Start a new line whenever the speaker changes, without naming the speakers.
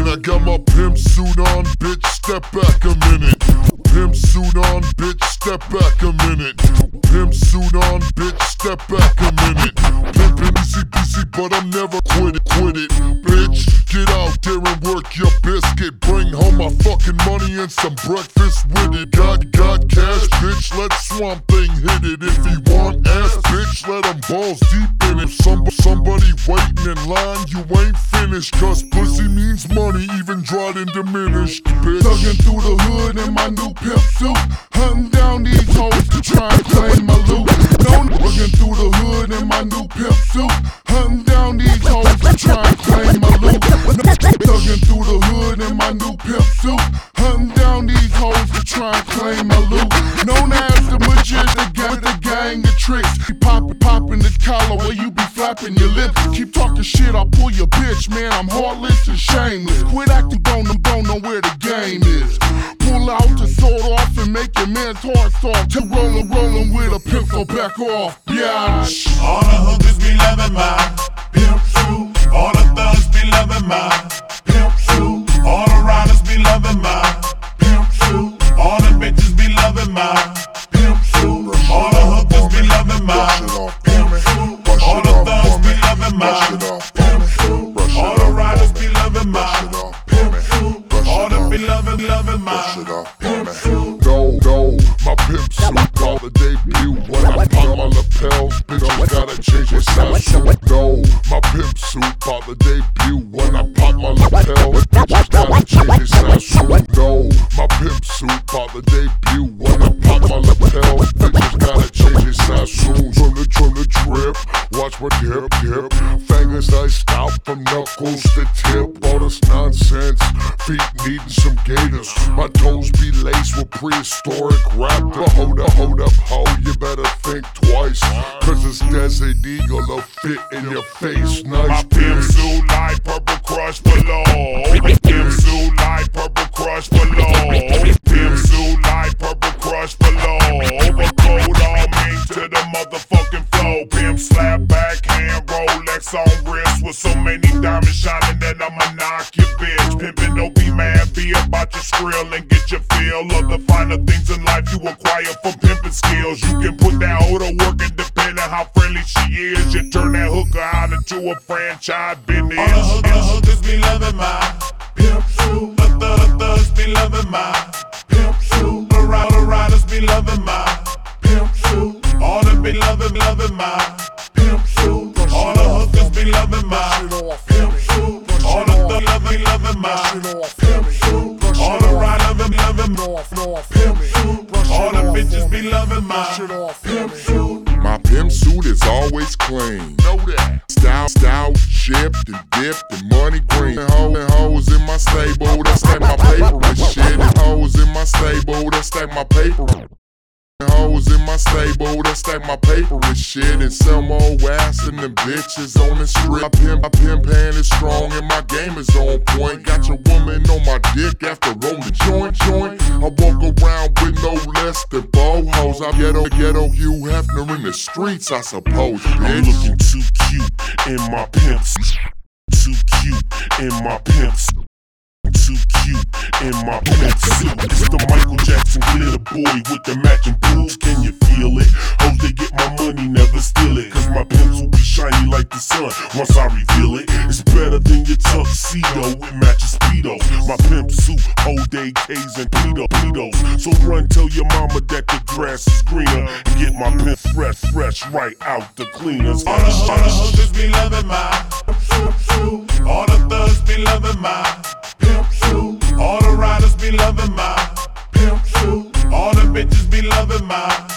I got my pimp suit on, bitch, step back a minute. Pimp suit on, bitch, step back a minute. Pimp suit on, bitch, step back a minute. Pimpin' easy peasy, but I'm never quit it, bitch. Get out there and work your biscuit. Bring home my fucking money and some breakfast with it. Got cash, bitch, let Swamp Thing hit it. If he want ass, bitch, let him balls deep in it. Somebody waiting in line, you ain't finished. Cause pussy means money, even dried and diminished, bitch.
Thuggin' through the hood in my new pimp suit, hunting down these hoes to try and claim my loot. Thuggin' through the hood in my new pimp suit, hunting down these hoes to try and claim my loot. Thuggin' through the hood in my new pimp suit, hunting down these hoes to try and claim my loot. Known as the magician, with a gang of tricks. Keep poppin' the collar where you be flapping your lips. Keep talking shit, I'll pull your bitch, man. I'm heartless and shameless. Quit acting don't know where the game is. Pull out the sword off and make your man's heart soft. To rollin' with a pimp, so back off, bitch.
All the hookers be loving my pimp suit. All the thugs be loving my pimp suit. All the riders be loving my pimp suit. All the bitches be loving my pimp suit. All the hookers be loving my pimp suit. All the thugs be loving my pimp suit. All the riders be loving my pimp suit. All them be loving my pimp suit.
No, my pimp suit all the debut. When I pop my lapels, bitches gotta change their size. No, my pimp suit all the debut. When I pop my lapels, bitches gotta change their size. No, my pimp suit all the debut. When I pop my lapels, bitches gotta change their size soon. Turn the drip, watch my dip. Fingers iced out from knuckles to tip. All this nonsense, feet needing some gators. My toes be laced with prehistoric raptor. Hold up, ho, you better think twice. Cause this Desert Eagle will fit in your face, nice.
My pimp suit like Purple Crush below. Pimp suit like Purple Crush below. Pimp suit like Purple Crush below. Overcoat all mean to the motherfucking flow. Pimp slap back, hand Rolex on wrist with so many diamonds shining that I'ma knock your bitch. Pimpin', don't be mad, be about your skrill and get your feel of the finer things in life you acquire from pimpin' skills. You can put that hoe to work and depending on how friendly she is, you turn that hooker out into a franchise business. All the hookers be loving my pimp suit. The thugs be loving my pimp suit. The riders be loving my pimp suit. All them be loving my pimp suit. All the hookers be loving my pimp suit. All the thugs be loving my pimp suit. All the riders be loving my pimp suit. All the bitches be loving my pimp suit.
My pimp suit is always clean. Know that. Style, chipped and dipped and money green. And hoes in my stable, that stack my paper and shit. And hoes in my stable, that stack my paper. And hoes in my stable, that stack my paper and shit. And some old ass and them bitches on the street. My pimp hand is strong and my game is on point. Got your woman on my dick after rolling joint. I walk around with no less than 4 hoes. I'm ghetto Hugh Hefner in the streets, I suppose, bitch.
I'm looking too cute in my pimps. Too cute in my pimps. Too cute in my pimp suit. It's the Michael Jackson glitter boy with the matching boots. Can you feel it? Hoes they get my money, never steal it. Cause my pimps will be shiny like the sun once I reveal it. It's better than your tuxedo, it matches speedos. My pimp suit hold AKs and pedos. So run tell your mama that the grass is greener and get my pimp fresh right out the cleaners. All the hookers be loving my pimp suit. All the thugs be loving my pimp suit. All the riders be loving my pimp suit. All the bitches be loving my